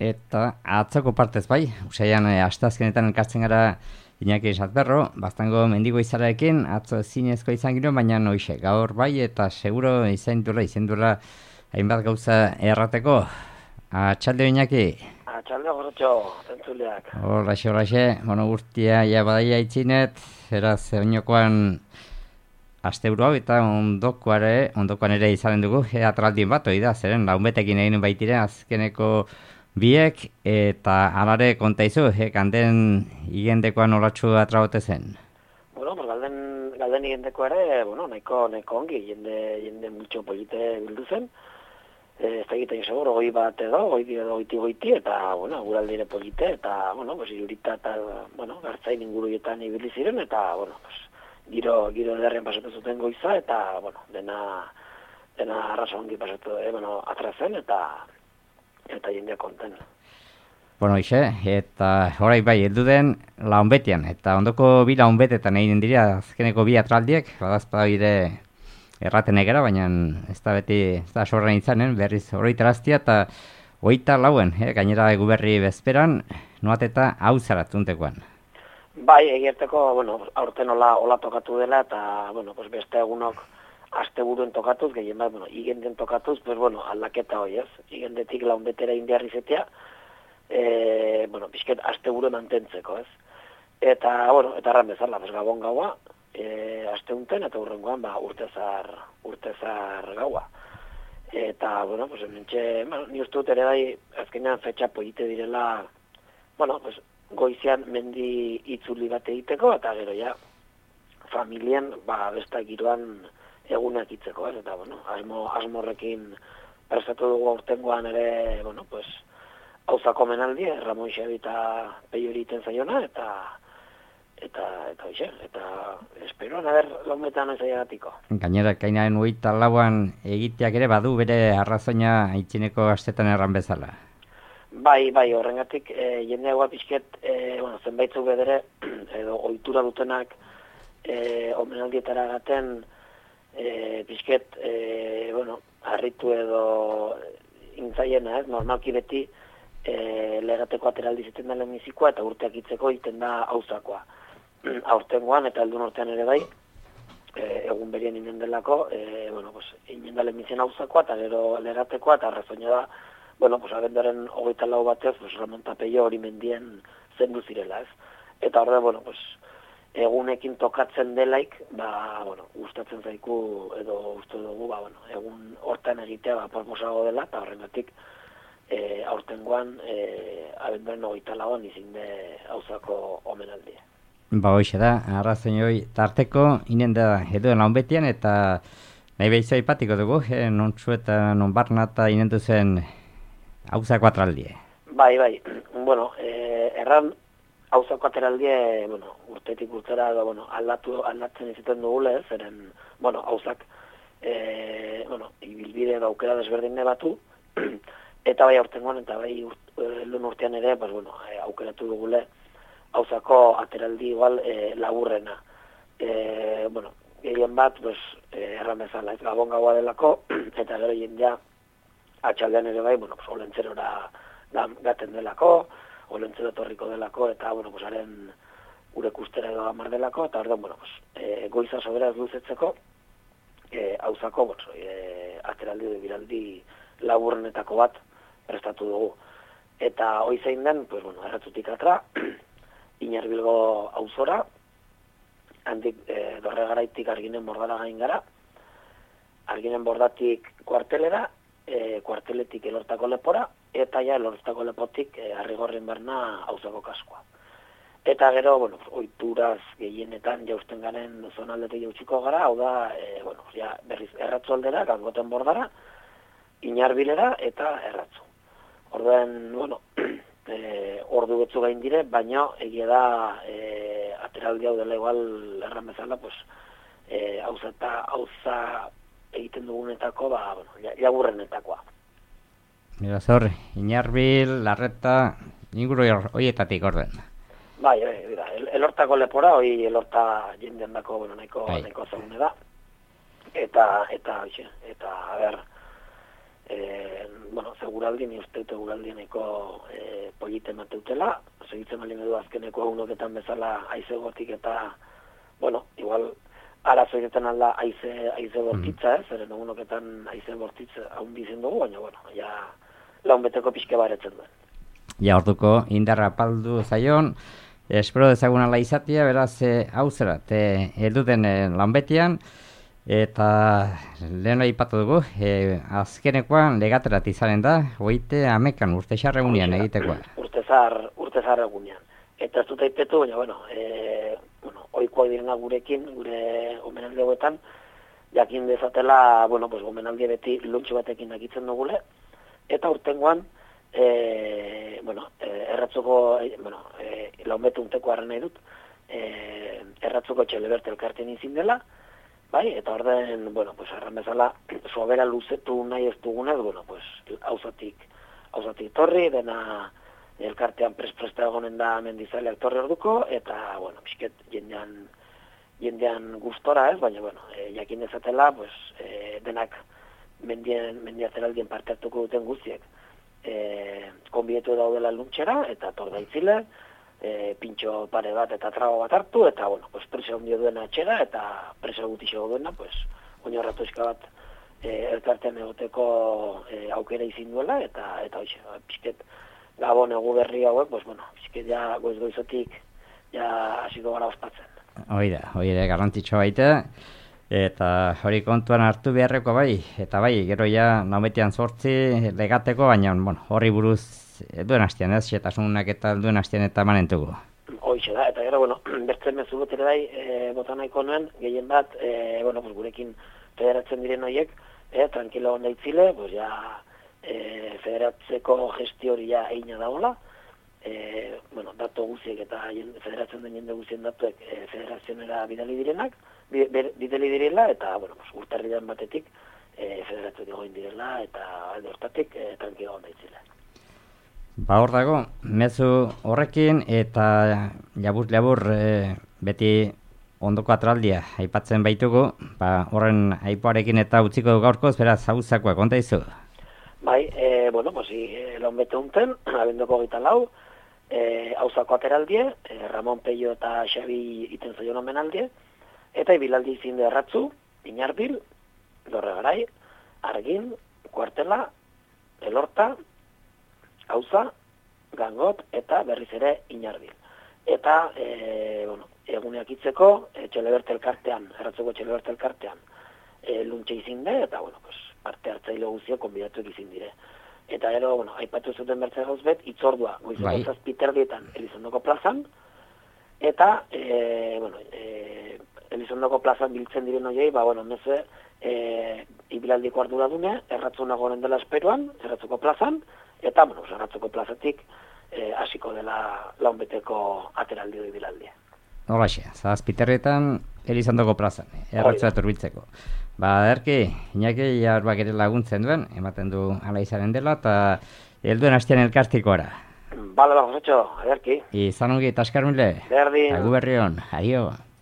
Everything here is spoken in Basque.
eta atzoko partez bai, usaian asteazkenetan elkartzen gara Iñaki Satberro, Baztango mendigo izarekin, atzo zinezko izan gero, baina noixe, gaur bai, eta seguro izendura hainbat gauza errateko. Atxalde Iñaki? Atxalde gorotxo, zentzuleak. Horraxe, gurtia ja badaia itzinet, eraz oinokoan asteburu hau eta ondokoan ere izanen dugu, atraldin bat, da, zeren launbetekin egin baitire azkeneko biek, eta alare kontaizu, kanden igendekoan olatxu atrabote zen? Bueno, galden igendeko ere, nahiko ongi, jende multxo polite bildu zen. Ez da egiten seguro, goi bat edo, goiti, eta, guraldire polite, eta, irurita eta, gartzain inguruetan ibili ziren, eta, giro ederren pasatu zuten goiza, eta, dena arraso ongi pasatu, atrazen, eta jendea konten. Eta horai bai, heldu den launbetian, eta ondoko bi launbetetan egin dira, azkeneko bi atraldiek, badazpada bide erraten egera, baina ez da beti, ez da sorren izanen, berriz horreita raztia, eta hogeita lauen, gainera eguberri bezperan, noateta hau zaratuntekoan. Bai, egierteko, aurten hola tokatu dela, eta, beste egunok asteburuen tokatuz, gehien bat, igenden tokatuz, aldaketa hoi, ez? Igendetik launbetera indiarri zetea, pixket asteburu mantentzeko, ez? Eta erran bezala, gabon gaua, asteunten, eta hurrengoan, urtezar gaua. Eta, ni uste dut ere bai, azkenean fetxa polite direla, goizean mendi itzuli bat egiteko, eta gero ja, familien, besta giroan egunak itzeko, ez? Eta, asmorrekin prestatu dugu aurtengoan ere, hauzako menaldi, Ramon Xabi eta Peio egiten zaiona, eta esperoan, laumetan ez aiagatiko. Gainera, kainaren hogeita lauan egiteak ere badu bere arrazoina aitzineko astetan erran bezala. Bai, horrengatik, jendeagoa pixket, zenbaitzuk bedere, edo ohitura dutenak, omenaldietara gaten, pixket, harritu edo intzaiena, ez, normalki beti, legateko ateraldi zeten da lehenbizikoa eta urteak itzeko egiten da hauzakoa. Aurtengoan eta helduen urtean ere bai, egun berien inen delako, inen da lehenbizien hauzakoa eta gero legatekoa, eta arrazoina da, abenduaren 24 batez, Ramon eta Peio hori mendien zendu zirela, ez? Eta horre, egunekin tokatzen delaik, gustatzen zaiku, edo uste dugu, egun hortan egitea, posmosago dela, eta horrengatik, aurtengoan, abenduaren 24an izinde hauzako omenaldia. Hoxe da, arrazoin hori tarteko, inen da eduen launbetian, eta nahi behizua ipatiko dugu, nontzu eta nonbarna eta inen duzen hauzako atraldie. Bai, erran hauzako atraldie, urtetik urtera, aldatzen izaten dugule, zeren, hauzak, ibilbide edo aukera desberdin batu, eta bai aurtengoan, eta bai helduen urtean ere, aukeratu dugule, hauzako ateraldi igual laburrena. Gehien bat, erran bezala, ez gabon gaua delako, eta gero jendea atxaldean ere bai, olentzerora gaten delako, olentzero torriko delako, eta, haren urek ustera edo amar delako, eta orduan, goiza sobera ez luzetzeko, hauzako, ateraldi edo biraldi laburrenetako bat prestatu dugu. Eta hoi zein den, erratzutik atra, Iñarbilgo auzora, handik dorre garaitik Arginen Bordara gain gara, Arginen Bordatik kuartelera, kuarteletik Elortako lepora, eta ja Elortako lepotik Arrigorren Berna auzako kaskoa. Eta gero, ohituraz gehienetan jausten garen zonaldetik jautsiko gara, hau da, berriz erratzu aldera, Gangoten Bordara, Iñarbilera eta erratzu. Orduan, ordu betzu gain dire, baina egia da ateraldi hau dela igual erran bezala, hauza egiten dugunetako, laburrenetakoa. Mira, zor, Iñarbil, Larreta, inguru horietatik orden. Bai, elortako lepora, hori elorta jendean dako, nahiko zagune da. Eta, a ber, bueno, seguraldi, ni uste dute guraldieneko polite mateutela, segitzen bali medu azkeneko unoketan bezala aizegotik eta, bueno, igual, arazo egiten alda aize bortitza, zeren unoketan aize bortitza haun bizen dugu, baina, bueno, ja, launbeteko pixke baretzen duen. Ja, orduko indarra paldu zaion, espero dezagun ala izatea, beraz, hau zera, elduten lanbetian, eta lehen aipatu dugu, azkenekoan legaterat izanen da, hoite amekan urte xarregunean egitekoa. Urte egunean. Eta ez dut aipetu, baina, bueno, oikoak direna gurekin, gure omenaldi hauetan, jakin dezatela, bueno, pues omenaldi beti luntxo batekin dakitzen dugule, eta urtengoan, erratzuko, launbete unteko harren nahi dut, erratzuko Txeleberte elkarten izin dela, bai, eta orden, bueno, pues arran bezala, sobera luzetu nahi ez dugunez, bueno, pues, hauzatik torri, dena elkartean presta egonen da mendizaleak torri orduko, eta, bueno, pixket jendean gustora ez, baina, bueno, jakin dezatela, pues, denak mendiateraldien parte hartuko duten guztiek, konbietu daudela luntxera, eta torda itzile, pintxo pare bat eta trago bat hartu, eta, bueno, pues, presa hundio duena atxera, eta presa gutixo duena, pues, oinarratu bat elkartean egoteko aukera izin duela, eta hoxe, pixket, Gabon egu berri hauek, pues, bueno, pixket ja goizotik ja hasiko gara ospatzen. Hoi da, garrantzitsua baita, eta hori kontuan hartu beharreko bai, eta bai, gero ja naumetian 8 legateko, baina, bueno, horri buruz duen hastian, ez, xetasunak eta duen hastian eta manentugu. Hoixe da, eta gero, bueno, bertzen mezu botere dai, bota nahiko nuen, gehien bat, bueno, pues, gurekin federatzen diren horiek, tranquilo onda itzile, pues, ja, federatzeko gestio hori ja egina dagoela, bueno, datu guziek eta federatzen den jende guzien datuek federazionera bidali direla, eta, bueno, pues, urtarrian batetik federatzen egoin direla, eta alde hortatik tranquilo onda itzile. Ba, hor dago, mezu horrekin, eta labur beti ondoko atraldia aipatzen baitugu, ba, horren aipoarekin eta utziko du gaurkoz, beraz, hauzakoa, konta izu? Bai, bueno, pues, launbete unten, abendoko 24, hauzako ateraldie, Ramon Peio eta Xabi iten zaion omenaldie, eta ibilaldi izin de erratzu, Iñarbil, Dorregarai, Argin, Kuartela, Elorta, Hauza, Gangot, eta berriz ere Iñarbil. Eta, bueno, eguneak itzeko, Txeleberte elkartean, erratzuko Txeleberte elkartean, luntxe izin de, eta, bueno, pues, parte hartzaile guztiak konbidatuak izin dire. Eta gero, bueno, aipatu zuten bertze gauzbet, itzordua, goizeko 7:30 Elizondoko plazan, eta, bueno, Elizondoko plazan biltzen diren horiei, ba, bueno, meze, ibilandiko arduradune, erratzunago goren dela esperuan, erratzuko plazan, eta, bueno, erratzuko plazatik hasiko dela launbeteko ateraldi ibilaldia. Holaxe, Zazpiterretan Elizondoko plazan, erratzua turbitzeko. Ba, erki, Iñaki jarbak ere laguntzen duen, ematen du ala izaren dela, eta helduen hastian elkartikoara. Bala, Josetxo, erki. Izan ongi, taskarmile. Berdin. Agu berrion, aio.